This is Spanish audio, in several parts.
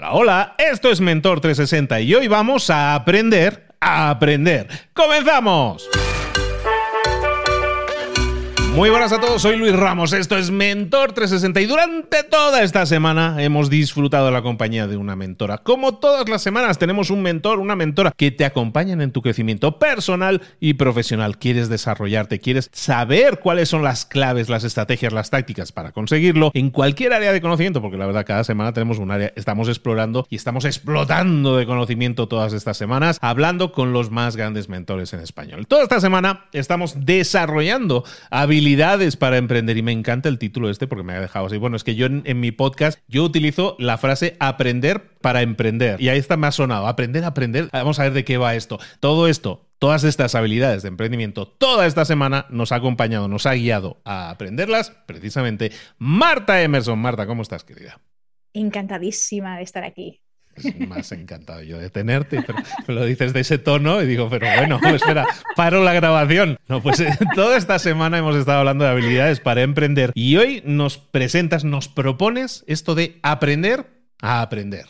Hola, hola, esto es Mentor 360 y hoy vamos a aprender a aprender. ¡Comenzamos! Muy buenas a todos, soy Luis Ramos, esto es Mentor 360 y durante toda esta semana hemos disfrutado de la compañía de una mentora. Como todas las semanas tenemos un mentor, una mentora que te acompañan en tu crecimiento personal y profesional. Quieres desarrollarte, quieres saber cuáles son las claves, las estrategias, las tácticas para conseguirlo en cualquier área de conocimiento, porque la verdad cada semana tenemos un área, estamos explorando y estamos explotando de conocimiento todas estas semanas, hablando con los más grandes mentores en español. Toda esta semana estamos desarrollando habilidades para emprender y me encanta el título porque me ha dejado así. Bueno, es que yo en mi podcast yo utilizo la frase aprender para emprender y ahí está, me ha sonado, aprender a aprender. Vamos a ver de qué va esto. Todo esto, todas estas habilidades de emprendimiento, toda esta semana nos ha acompañado, nos ha guiado a aprenderlas precisamente Marta Emerson. Marta, ¿cómo estás, querida? Encantadísima de estar aquí. Más encantado yo de tenerte, pero lo dices de ese tono y digo, pero bueno, espera, paro la grabación. No, pues toda esta semana hemos estado hablando de habilidades para emprender y hoy nos propones esto de aprender a aprender.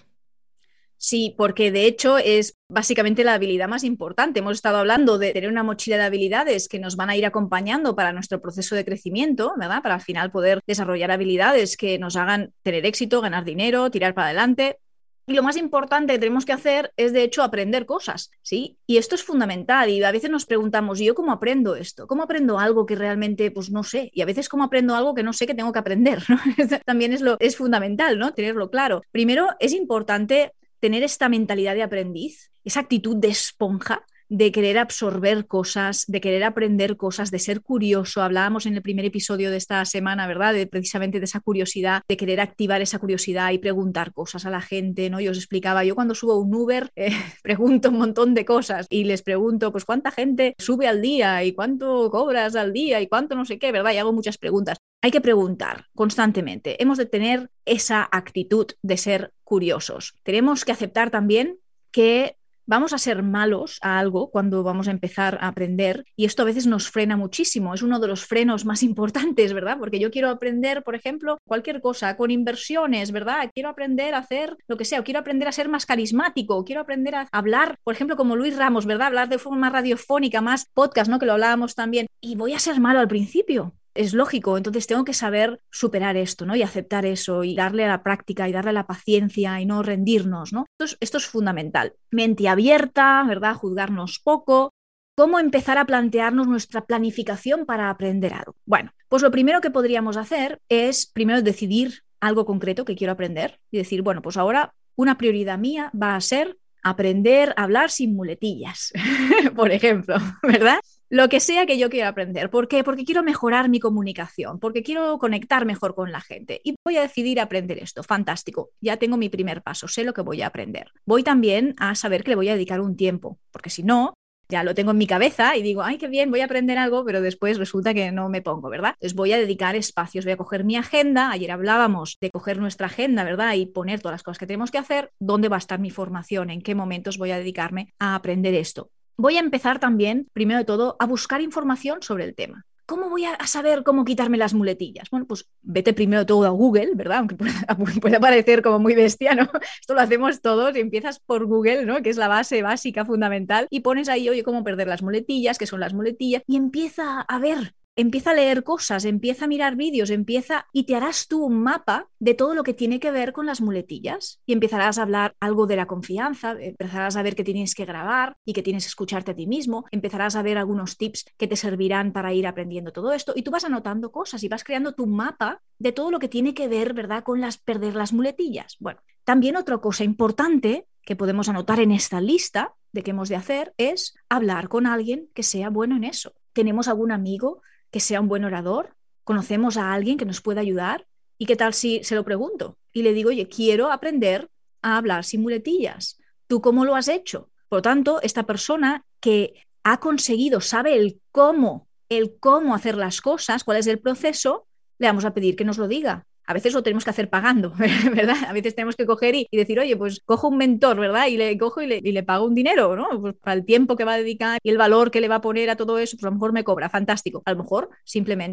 Sí, porque de hecho es básicamente la habilidad más importante. Hemos estado hablando de tener una mochila de habilidades que nos van a ir acompañando para nuestro proceso de crecimiento, ¿verdad? Para al final poder desarrollar habilidades que nos hagan tener éxito, ganar dinero, tirar para adelante. Y lo más importante que tenemos que hacer es, de hecho, aprender cosas, ¿sí? Y esto es fundamental y a veces nos preguntamos, ¿yo cómo aprendo esto? ¿Cómo aprendo algo que realmente, pues no sé? Y a veces, ¿cómo aprendo algo que no sé que tengo que aprender? ¿No? También es fundamental, ¿no? Tenerlo claro. Primero, es importante tener esta mentalidad de aprendiz, esa actitud de esponja, de querer absorber cosas, de querer aprender cosas, de ser curioso. Hablábamos en el primer episodio de esta semana, ¿verdad? Precisamente de esa curiosidad, de querer activar esa curiosidad y preguntar cosas a la gente, ¿no? Yo os explicaba, yo cuando subo un Uber pregunto un montón de cosas y les pregunto, pues, ¿cuánta gente sube al día? ¿Y cuánto cobras al día? ¿Y cuánto no sé qué? ¿Verdad? Y hago muchas preguntas. Hay que preguntar constantemente. Hemos de tener esa actitud de ser curiosos. Tenemos que aceptar también que vamos a ser malos a algo cuando vamos a empezar a aprender y esto a veces nos frena muchísimo. Es uno de los frenos más importantes, ¿verdad? Porque yo quiero aprender, por ejemplo, cualquier cosa con inversiones, ¿verdad? Quiero aprender a hacer lo que sea, o quiero aprender a ser más carismático, o quiero aprender a hablar, por ejemplo, como Luis Ramos, ¿verdad? Hablar de forma más radiofónica, más podcast, ¿no? Que lo hablábamos también. Y voy a ser malo al principio. Es lógico, entonces tengo que saber superar esto, ¿no? Y aceptar eso y darle a la práctica y darle a la paciencia y no rendirnos, ¿no? Esto es fundamental. Mente abierta, ¿verdad? Juzgarnos poco. ¿Cómo empezar a plantearnos nuestra planificación para aprender algo? Bueno, pues lo primero que podríamos hacer es primero decidir algo concreto que quiero aprender y decir, bueno, pues ahora una prioridad mía va a ser aprender a hablar sin muletillas, por ejemplo, ¿verdad? Lo que sea que yo quiera aprender. ¿Por qué? Porque quiero mejorar mi comunicación, porque quiero conectar mejor con la gente y voy a decidir aprender esto. Fantástico, ya tengo mi primer paso, sé lo que voy a aprender. Voy también a saber que le voy a dedicar un tiempo, porque si no, ya lo tengo en mi cabeza y digo, ay, qué bien, voy a aprender algo, pero después resulta que no me pongo, ¿verdad? Entonces voy a dedicar espacios, voy a coger mi agenda. Ayer hablábamos de coger nuestra agenda, ¿verdad? Y poner todas las cosas que tenemos que hacer, dónde va a estar mi formación, en qué momentos voy a dedicarme a aprender esto. Voy a empezar también, primero de todo, a buscar información sobre el tema. ¿Cómo voy a saber cómo quitarme las muletillas? Bueno, pues vete primero de todo a Google, ¿verdad? Aunque pueda parecer como muy bestia, ¿no? Esto lo hacemos todos y empiezas por Google, ¿no? Que es la base básica, fundamental, y pones ahí, oye, cómo perder las muletillas, qué son las muletillas, y empieza a ver. Empieza a leer cosas, empieza a mirar vídeos, y te harás tú un mapa de todo lo que tiene que ver con las muletillas y empezarás a hablar algo de la confianza, empezarás a ver que tienes que grabar y que tienes que escucharte a ti mismo, empezarás a ver algunos tips que te servirán para ir aprendiendo todo esto y tú vas anotando cosas y vas creando tu mapa de todo lo que tiene que ver, ¿verdad?, con perder las muletillas. Bueno, también otra cosa importante que podemos anotar en esta lista de qué hemos de hacer es hablar con alguien que sea bueno en eso. ¿Tenemos algún amigo que sea un buen orador? ¿Conocemos a alguien que nos pueda ayudar? ¿Y qué tal si se lo pregunto? Y le digo, oye, quiero aprender a hablar sin muletillas. ¿Tú cómo lo has hecho? Por lo tanto, esta persona que ha conseguido, sabe el cómo hacer las cosas, cuál es el proceso, le vamos a pedir que nos lo diga. A veces lo tenemos que hacer pagando, ¿verdad? A veces tenemos que coger y decir, oye, pues cojo un mentor, ¿verdad? Y le cojo y le pago un dinero, ¿no? Pues para el tiempo que va a dedicar y el valor que le va a poner a todo eso, pues a lo mejor me cobra, fantástico. A lo mejor simplemente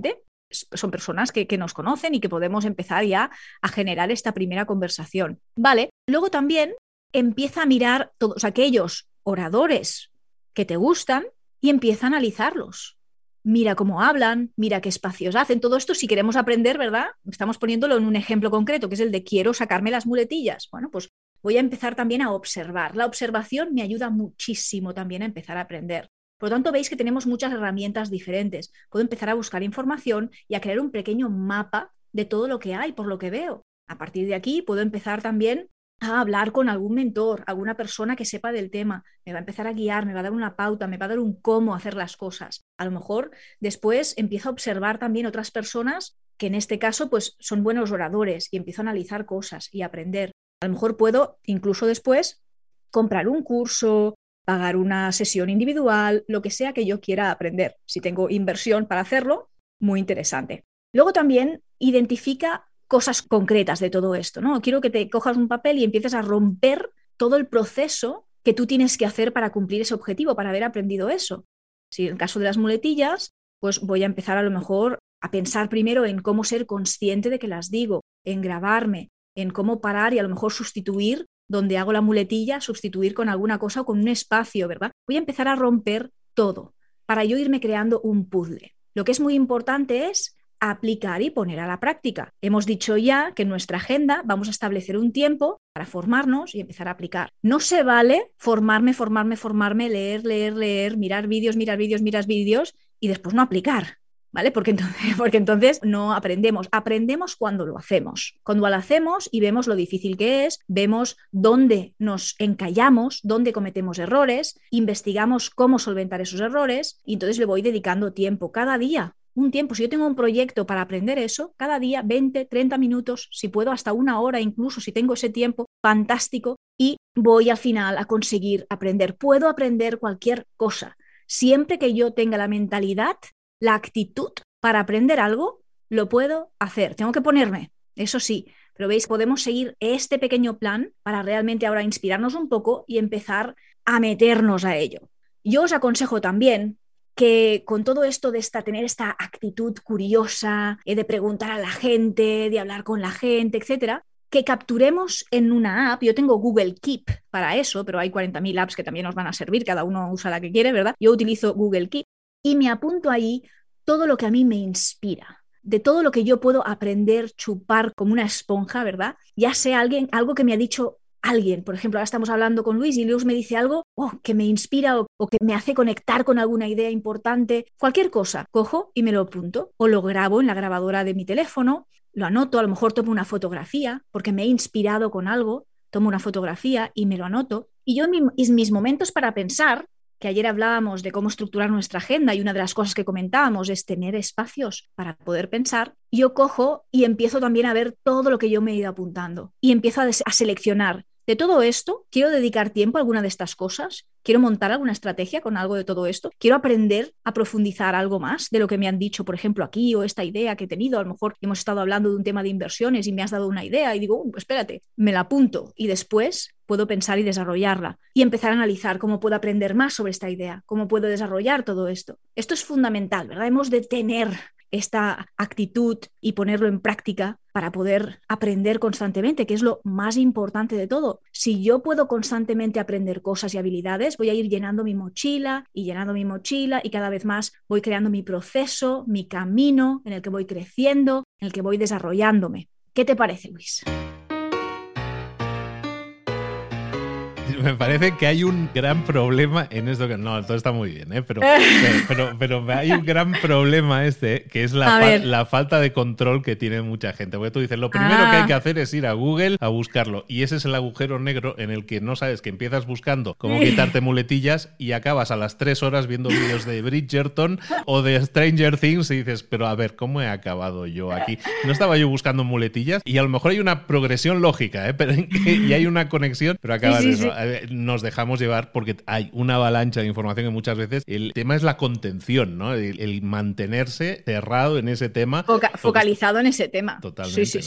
son personas que nos conocen y que podemos empezar ya a generar esta primera conversación. Vale, luego también empieza a mirar todos aquellos oradores que te gustan y empieza a analizarlos. Mira cómo hablan, mira qué espacios hacen. Todo esto, si queremos aprender, ¿verdad? Estamos poniéndolo en un ejemplo concreto, que es el de quiero sacarme las muletillas. Bueno, pues voy a empezar también a observar. La observación me ayuda muchísimo también a empezar a aprender. Por lo tanto, veis que tenemos muchas herramientas diferentes. Puedo empezar a buscar información y a crear un pequeño mapa de todo lo que hay, por lo que veo. A partir de aquí, puedo empezar también a hablar con algún mentor, alguna persona que sepa del tema, me va a empezar a guiar, me va a dar una pauta, me va a dar un cómo hacer las cosas. A lo mejor después empiezo a observar también otras personas que en este caso pues son buenos oradores y empiezo a analizar cosas y aprender. A lo mejor puedo incluso después comprar un curso, pagar una sesión individual, lo que sea que yo quiera aprender. Si tengo inversión para hacerlo, muy interesante. Luego también identifica cosas concretas de todo esto, ¿no? Quiero que te cojas un papel y empieces a romper todo el proceso que tú tienes que hacer para cumplir ese objetivo, para haber aprendido eso. Si en el caso de las muletillas, pues voy a empezar a lo mejor a pensar primero en cómo ser consciente de que las digo, en grabarme, en cómo parar y a lo mejor sustituir donde hago la muletilla, sustituir con alguna cosa o con un espacio, ¿verdad? Voy a empezar a romper todo para yo irme creando un puzzle. Lo que es muy importante es aplicar y poner a la práctica. Hemos dicho ya que en nuestra agenda vamos a establecer un tiempo para formarnos y empezar a aplicar. No se vale formarme, leer, mirar vídeos y después no aplicar, ¿vale? Porque entonces no aprendemos. Aprendemos cuando lo hacemos. Cuando lo hacemos y vemos lo difícil que es, vemos dónde nos encallamos, dónde cometemos errores, investigamos cómo solventar esos errores y entonces le voy dedicando tiempo cada día. Un tiempo, si yo tengo un proyecto para aprender eso, cada día 20, 30 minutos, si puedo hasta una hora incluso, si tengo ese tiempo, fantástico, y voy al final a conseguir aprender. Puedo aprender cualquier cosa, siempre que yo tenga la mentalidad, la actitud para aprender algo, lo puedo hacer. Tengo que ponerme, eso sí, pero veis, podemos seguir este pequeño plan para realmente ahora inspirarnos un poco y empezar a meternos a ello. Yo os aconsejo también que con todo esto de tener esta actitud curiosa, de preguntar a la gente, de hablar con la gente, etcétera, que capturemos en una app. Yo tengo Google Keep para eso, pero hay 40.000 apps que también nos van a servir, cada uno usa la que quiere, ¿verdad? Yo utilizo Google Keep y me apunto ahí todo lo que a mí me inspira, de todo lo que yo puedo aprender, chupar como una esponja, ¿verdad? Ya sea algo que me ha dicho alguien, por ejemplo, ahora estamos hablando con Luis y Luis me dice algo que me inspira o que me hace conectar con alguna idea importante, cualquier cosa, cojo y me lo apunto o lo grabo en la grabadora de mi teléfono, lo anoto, a lo mejor tomo una fotografía porque me he inspirado con algo, tomo una fotografía y me lo anoto y yo en mis momentos para pensar, que ayer hablábamos de cómo estructurar nuestra agenda y una de las cosas que comentábamos es tener espacios para poder pensar, yo cojo y empiezo también a ver todo lo que yo me he ido apuntando y empiezo a seleccionar. De todo esto, quiero dedicar tiempo a alguna de estas cosas, quiero montar alguna estrategia con algo de todo esto, quiero aprender a profundizar algo más de lo que me han dicho, por ejemplo, aquí o esta idea que he tenido. A lo mejor hemos estado hablando de un tema de inversiones y me has dado una idea y digo, espérate, me la apunto y después puedo pensar y desarrollarla y empezar a analizar cómo puedo aprender más sobre esta idea, cómo puedo desarrollar todo esto. Esto es fundamental, ¿verdad? Hemos de tener esta actitud y ponerlo en práctica para poder aprender constantemente, que es lo más importante de todo. Si yo puedo constantemente aprender cosas y habilidades, voy a ir llenando mi mochila y cada vez más voy creando mi proceso, mi camino en el que voy creciendo, en el que voy desarrollándome. ¿Qué te parece, Luis? Me parece que hay un gran problema en esto. No, todo está muy bien, ¿eh? pero hay un gran problema que es la falta de control que tiene mucha gente. Porque tú dices, lo primero que hay que hacer es ir a Google a buscarlo. Y ese es el agujero negro en el que no sabes, que empiezas buscando cómo quitarte muletillas y acabas a las 3 horas viendo vídeos de Bridgerton o de Stranger Things y dices, pero a ver, ¿cómo he acabado yo aquí? No estaba yo buscando muletillas y a lo mejor hay una progresión lógica, y hay una conexión, pero acabas sí. Nos dejamos llevar porque hay una avalancha de información que muchas veces el tema es la contención, ¿no? El mantenerse cerrado en ese tema. Focalizado en ese tema. Totalmente. Sí.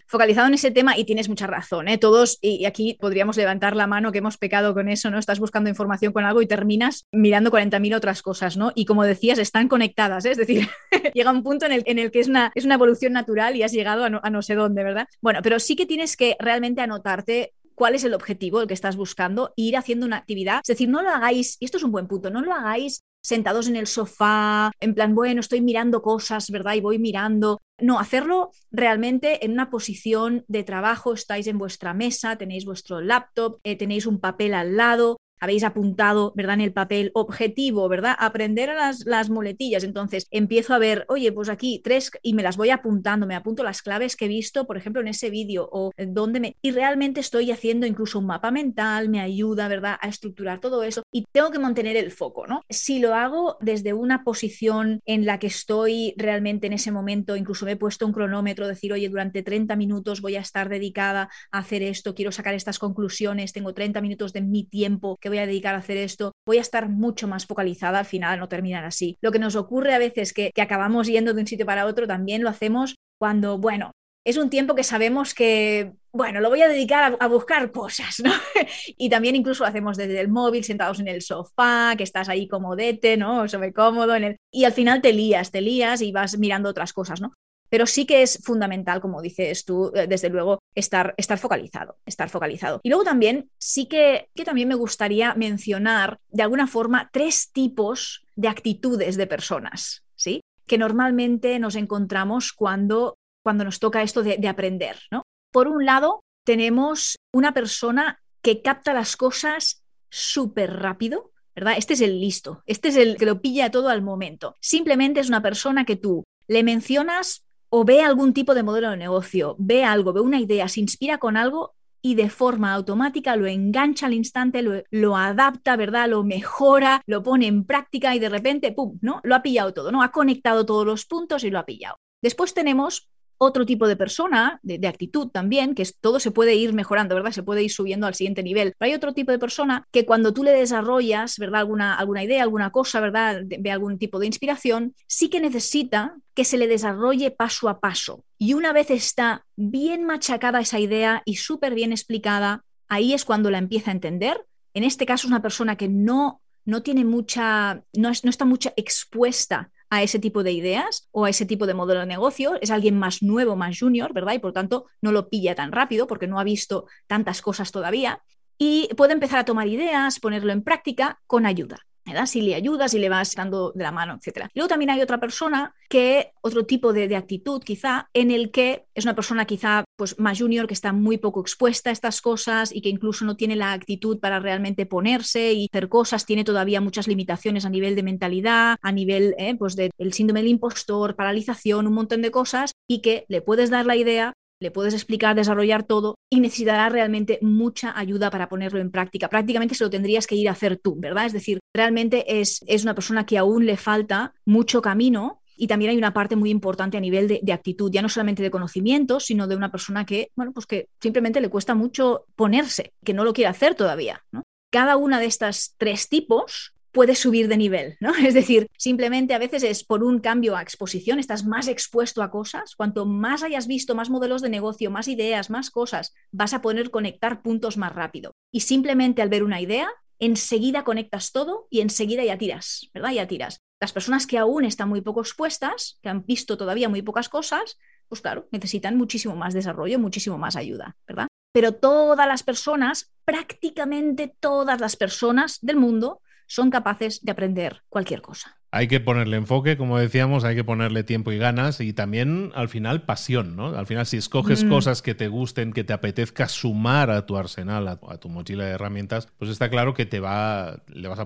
focalizado en ese tema y tienes mucha razón, ¿eh? Todos, y aquí podríamos levantar la mano que hemos pecado con eso, ¿no? Estás buscando información con algo y terminas mirando 40.000 otras cosas, ¿no? Y como decías, están conectadas, ¿eh? Es decir, llega un punto en el que es una evolución natural y has llegado a no sé dónde, ¿verdad? Bueno, pero sí que tienes que realmente anotarte cuál es el objetivo, el que estás buscando, e ir haciendo una actividad. Es decir, no lo hagáis, y esto es un buen punto, no lo hagáis sentados en el sofá, en plan, bueno, estoy mirando cosas, ¿verdad? Y voy mirando. No, hacerlo realmente en una posición de trabajo, estáis en vuestra mesa, tenéis vuestro laptop, tenéis un papel al lado, habéis apuntado, ¿verdad? En el papel objetivo, ¿verdad? Aprender a las muletillas. Entonces empiezo a ver, oye, pues aquí 3 y me las voy apuntando, me apunto las claves que he visto, por ejemplo, en ese vídeo o dónde me... Y realmente estoy haciendo incluso un mapa mental, me ayuda, ¿verdad? A estructurar todo eso y tengo que mantener el foco, ¿no? Si lo hago desde una posición en la que estoy realmente en ese momento, incluso me he puesto un cronómetro, decir, oye, durante 30 minutos voy a estar dedicada a hacer esto, quiero sacar estas conclusiones, tengo 30 minutos de mi tiempo que voy a dedicar a hacer esto, voy a estar mucho más focalizada, al final no terminar así. Lo que nos ocurre a veces que acabamos yendo de un sitio para otro, también lo hacemos cuando, bueno, es un tiempo que sabemos que, bueno, lo voy a dedicar a buscar cosas, ¿no? Y también incluso lo hacemos desde el móvil, sentados en el sofá, que estás ahí comodete, ¿no? Sobre cómodo, y al final te lías y vas mirando otras cosas, ¿no? Pero sí que es fundamental, como dices tú, desde luego, estar focalizado, estar focalizado. Y luego también, sí que también me gustaría mencionar, de alguna forma, 3 tipos de actitudes de personas, ¿sí? Que normalmente nos encontramos cuando nos toca esto de aprender, ¿no? Por un lado, tenemos una persona que capta las cosas súper rápido, ¿verdad? Este es el listo, este es el que lo pilla todo al momento. Simplemente es una persona que tú le mencionas o ve algún tipo de modelo de negocio, ve algo, ve una idea, se inspira con algo y de forma automática lo engancha al instante, lo adapta, ¿verdad? Lo mejora, lo pone en práctica y de repente, ¡pum!, ¿no? Lo ha pillado todo, ¿no? Ha conectado todos los puntos y lo ha pillado. Después tenemos otro tipo de persona, de actitud también, que todo se puede ir mejorando, ¿verdad? Se puede ir subiendo al siguiente nivel. Pero hay otro tipo de persona que cuando tú le desarrollas, ¿verdad? Alguna idea, alguna cosa, ¿verdad? Ve algún tipo de inspiración, sí que necesita que se le desarrolle paso a paso. Y una vez está bien machacada esa idea y súper bien explicada, ahí es cuando la empieza a entender. En este caso es una persona que no tiene mucha, no está mucho expuesta a ese tipo de ideas o a ese tipo de modelo de negocio, es alguien más nuevo, más junior, ¿verdad? Y por tanto no lo pilla tan rápido porque no ha visto tantas cosas todavía y puede empezar a tomar ideas, ponerlo en práctica con ayuda, ¿verdad? Si le ayudas, si le vas dando de la mano, etc. Luego también hay otra persona otro tipo de actitud quizá, en el que es una persona quizá pues, más junior, que está muy poco expuesta a estas cosas y que incluso no tiene la actitud para realmente ponerse y hacer cosas, tiene todavía muchas limitaciones a nivel de mentalidad, a nivel pues del síndrome del impostor, paralización, un montón de cosas, y que le puedes dar la idea, le puedes explicar, desarrollar todo y necesitará realmente mucha ayuda para ponerlo en práctica. Prácticamente se lo tendrías que ir a hacer tú, ¿verdad? Es decir, realmente es una persona que aún le falta mucho camino y también hay una parte muy importante a nivel de actitud, ya no solamente de conocimiento, sino de una persona que, bueno, pues que simplemente le cuesta mucho ponerse, que no lo quiere hacer todavía, ¿no? Cada una de estas 3 tipos puede subir de nivel, ¿no? Es decir, simplemente a veces es por un cambio a exposición, estás más expuesto a cosas, cuanto más hayas visto, más modelos de negocio, más ideas, más cosas, vas a poder conectar puntos más rápido. Y simplemente al ver una idea, enseguida conectas todo y enseguida ya tiras, ¿verdad? Ya tiras. Las personas que aún están muy poco expuestas, que han visto todavía muy pocas cosas, pues claro, necesitan muchísimo más desarrollo, muchísimo más ayuda, ¿verdad? Pero todas las personas, prácticamente todas las personas del mundo, son capaces de aprender cualquier cosa. Hay que ponerle enfoque, como decíamos, hay que ponerle tiempo y ganas y también al final pasión, ¿no? Al final si escoges cosas que te gusten, que te apetezca sumar a tu arsenal, a tu mochila de herramientas, pues está claro que le vas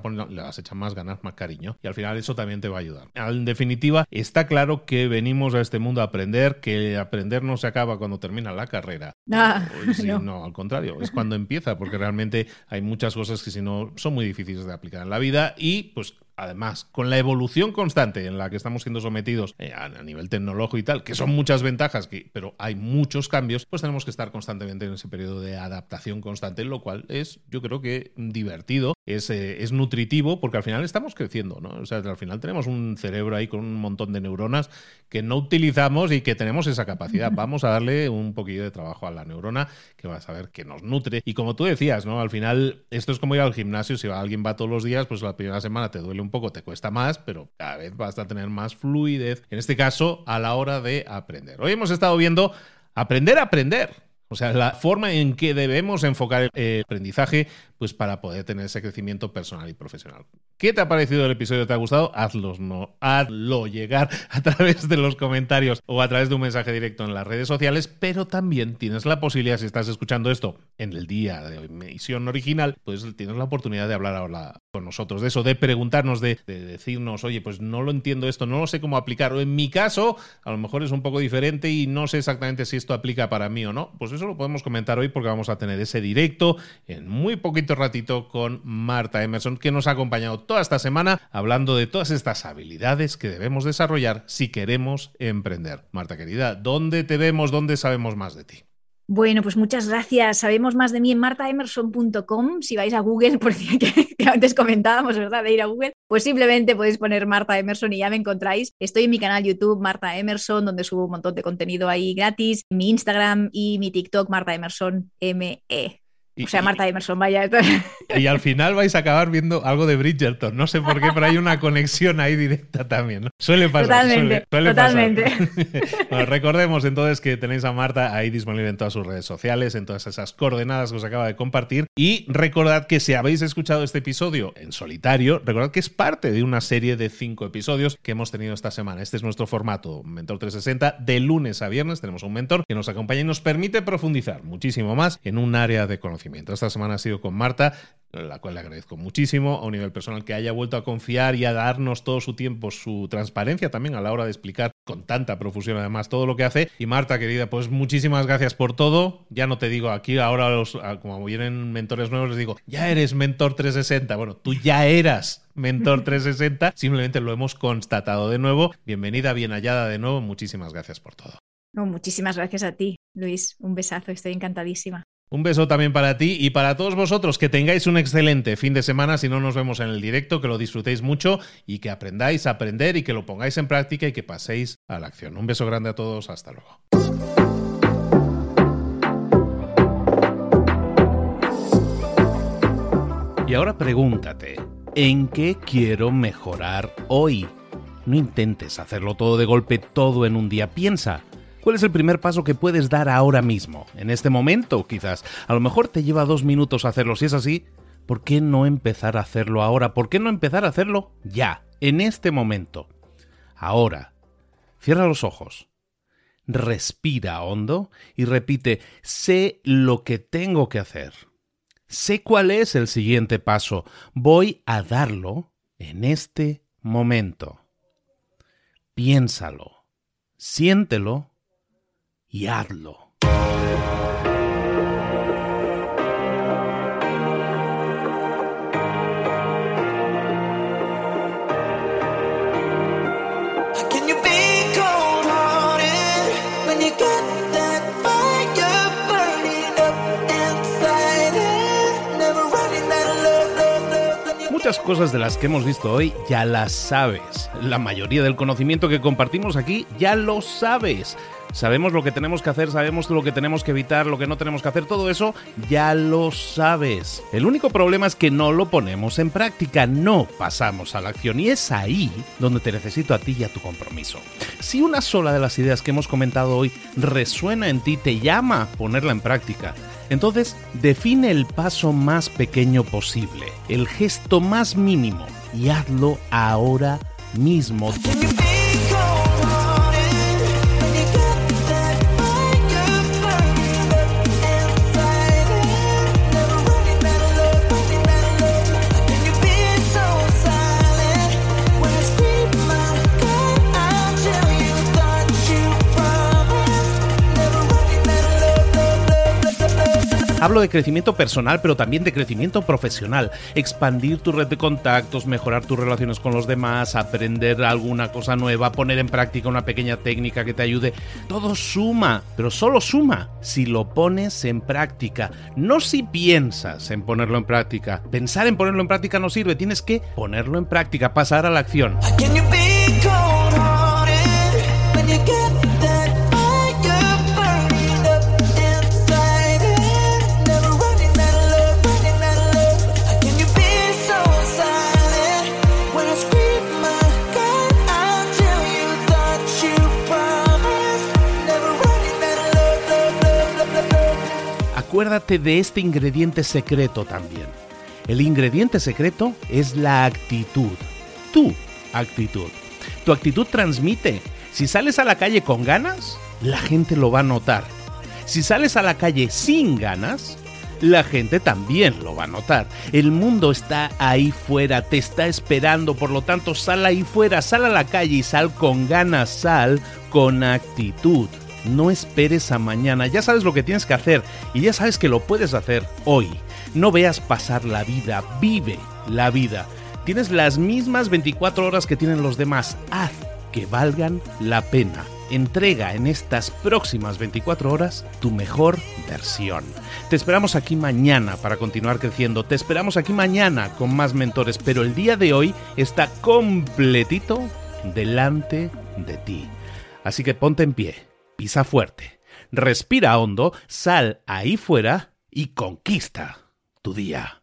a echar más ganas, más cariño y al final eso también te va a ayudar. En definitiva, está claro que venimos a este mundo a aprender, que aprender no se acaba cuando termina la carrera. No, al contrario, es cuando empieza, porque realmente hay muchas cosas que si no son muy difíciles de aplicar en la vida y pues además, con la evolución constante en la que estamos siendo sometidos a nivel tecnológico y tal, que son muchas ventajas, pero hay muchos cambios, pues tenemos que estar constantemente en ese periodo de adaptación constante, lo cual es, yo creo que divertido, es nutritivo, porque al final estamos creciendo, ¿no? O sea, al final tenemos un cerebro ahí con un montón de neuronas que no utilizamos y que tenemos esa capacidad. Vamos a darle un poquillo de trabajo a la neurona, que vas a ver que nos nutre. Y como tú decías, ¿no? Al final, esto es como ir al gimnasio. Si alguien va todos los días, pues la primera semana te duele un poco, te cuesta más, pero cada vez vas a tener más fluidez, en este caso, a la hora de aprender. Hoy hemos estado viendo aprender a aprender. O sea, la forma en que debemos enfocar el aprendizaje, pues para poder tener ese crecimiento personal y profesional. ¿Qué te ha parecido el episodio? ¿Te ha gustado? Hazlo llegar a través de los comentarios o a través de un mensaje directo en las redes sociales, pero también tienes la posibilidad, si estás escuchando esto en el día de emisión original, pues tienes la oportunidad de hablar ahora con nosotros de eso, de preguntarnos, de decirnos, oye, pues no lo entiendo esto, no lo sé cómo aplicar, o en mi caso, a lo mejor es un poco diferente y no sé exactamente si esto aplica para mí o no. Pues eso lo podemos comentar hoy porque vamos a tener ese directo en muy poquito ratito con Marta Emerson, que nos ha acompañado toda esta semana hablando de todas estas habilidades que debemos desarrollar si queremos emprender. Marta, querida, ¿dónde te vemos? ¿Dónde sabemos más de ti? Bueno, pues muchas gracias. Sabemos más de mí en martaemerson.com. Si vais a Google, por decir que antes comentábamos, ¿verdad?, de ir a Google, pues simplemente podéis poner Marta Emerson y ya me encontráis. Estoy en mi canal YouTube, Marta Emerson, donde subo un montón de contenido ahí gratis. Mi Instagram y mi TikTok, Marta Emerson ME. O sea, Marta Emerson, vaya. Y al final vais a acabar viendo algo de Bridgerton. No sé por qué, pero hay una conexión ahí directa también, ¿no? Suele pasar. Totalmente. Bueno, recordemos entonces que tenéis a Marta ahí disponible en todas sus redes sociales, en todas esas coordenadas que os acaba de compartir. Y recordad que si habéis escuchado este episodio en solitario, recordad que es parte de una serie de 5 episodios que hemos tenido esta semana. Este es nuestro formato Mentor 360. De lunes a viernes tenemos un mentor que nos acompaña y nos permite profundizar muchísimo más en un área de conocimiento. Esta semana ha sido con Marta, la cual le agradezco muchísimo a un nivel personal que haya vuelto a confiar y a darnos todo su tiempo, su transparencia también a la hora de explicar con tanta profusión además todo lo que hace. Y Marta, querida, pues muchísimas gracias por todo. Ya no te digo aquí, ahora como vienen mentores nuevos les digo, ya eres Mentor 360. Bueno, tú ya eras Mentor 360, simplemente lo hemos constatado de nuevo. Bienvenida, bien hallada de nuevo. Muchísimas gracias por todo. No, muchísimas gracias a ti, Luis. Un besazo, estoy encantadísima. Un beso también para ti y para todos vosotros, que tengáis un excelente fin de semana. Si no nos vemos en el directo, que lo disfrutéis mucho y que aprendáis a aprender y que lo pongáis en práctica y que paséis a la acción. Un beso grande a todos, hasta luego. Y ahora pregúntate, ¿en qué quiero mejorar hoy? No intentes hacerlo todo de golpe, todo en un día. Piensa. ¿Cuál es el primer paso que puedes dar ahora mismo? En este momento, quizás. A lo mejor te lleva 2 minutos hacerlo. Si es así, ¿por qué no empezar a hacerlo ahora? ¿Por qué no empezar a hacerlo ya? En este momento. Ahora. Cierra los ojos. Respira hondo y repite, sé lo que tengo que hacer. Sé cuál es el siguiente paso. Voy a darlo en este momento. Piénsalo. Siéntelo. Y hazlo. Muchas cosas de las que hemos visto hoy ya las sabes. La mayoría del conocimiento que compartimos aquí ya lo sabes. Sabemos lo que tenemos que hacer, sabemos lo que tenemos que evitar, lo que no tenemos que hacer, todo eso ya lo sabes. El único problema es que no lo ponemos en práctica, no pasamos a la acción y es ahí donde te necesito a ti y a tu compromiso. Si una sola de las ideas que hemos comentado hoy resuena en ti, te llama a ponerla en práctica, entonces define el paso más pequeño posible, el gesto más mínimo y hazlo ahora mismo. Hablo de crecimiento personal, pero también de crecimiento profesional. Expandir tu red de contactos, mejorar tus relaciones con los demás, aprender alguna cosa nueva, poner en práctica una pequeña técnica que te ayude. Todo suma, pero solo suma si lo pones en práctica. No si piensas en ponerlo en práctica. Pensar en ponerlo en práctica no sirve, tienes que ponerlo en práctica, pasar a la acción. Acuérdate de este ingrediente secreto también. El ingrediente secreto es la actitud. Tu actitud. Tu actitud transmite. Si sales a la calle con ganas, la gente lo va a notar. Si sales a la calle sin ganas, la gente también lo va a notar. El mundo está ahí fuera, te está esperando, por lo tanto sal ahí fuera, sal a la calle y sal con ganas, sal con actitud. No esperes a mañana, ya sabes lo que tienes que hacer y ya sabes que lo puedes hacer hoy. No veas pasar la vida, vive la vida. Tienes las mismas 24 horas que tienen los demás, haz que valgan la pena. Entrega en estas próximas 24 horas tu mejor versión. Te esperamos aquí mañana para continuar creciendo, te esperamos aquí mañana con más mentores, pero el día de hoy está completito delante de ti. Así que ponte en pie. Pisa fuerte, respira hondo, sal ahí fuera y conquista tu día.